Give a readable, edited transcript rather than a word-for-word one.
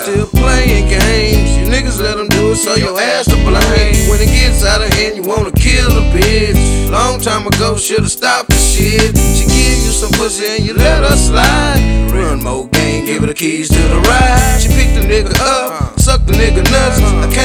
still playing games. You niggas let them do it, so your ass to blame. When it gets out of hand, you wanna kill the bitch. Long time ago, should've stopped the shit. She give you some pussy and you let her slide. Run more game, give her the keys to the ride. She picked the nigga up, suck the nigga nuts. I can't